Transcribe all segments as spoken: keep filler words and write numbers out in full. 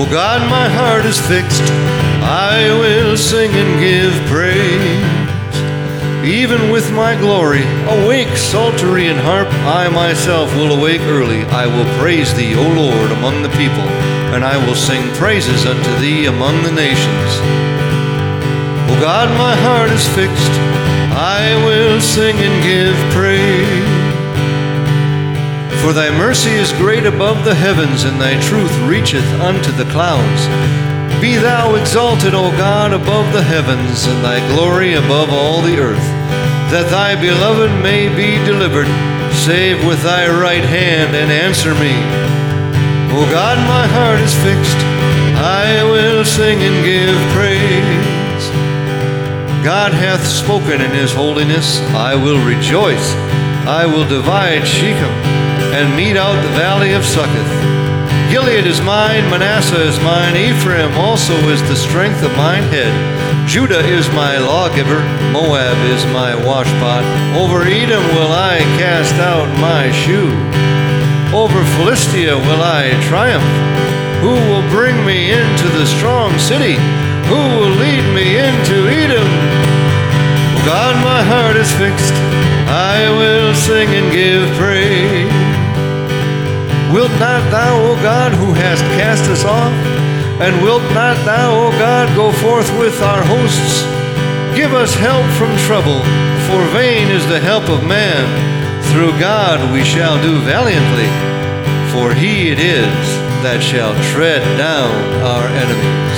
O God, my heart is fixed, I will sing and give praise. Even with my glory, awake psaltery and harp, I myself will awake early. I will praise thee, O Lord, among the people, and I will sing praises unto thee among the nations. O God, my heart is fixed, I will sing and give praise. For thy mercy is great above the heavens, and thy truth reacheth unto the clouds. Be thou exalted, O God, above the heavens, and thy glory above all the earth, that thy beloved may be delivered. Save with thy right hand, and answer me. O God, my heart is fixed, I will sing and give praise. God hath spoken in his holiness, I will rejoice. I will divide Shechem, and mete out the valley of Succoth. Gilead is mine, Manasseh is mine, Ephraim also is the strength of mine head. Judah is my lawgiver, Moab is my washpot. Over Edom will I cast out my shoe. Over Philistia will I triumph. Who will bring me into the strong city? Who will lead me into Edom? God, my heart is fixed, I will sing and give praise. Wilt not thou, O God, who hast cast us off? And wilt not thou, O God, go forth with our hosts? Give us help from trouble, for vain is the help of man. Through God we shall do valiantly, for he it is that shall tread down our enemies.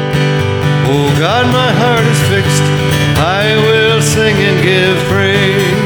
O God, my heart is fixed, I will sing and give praise.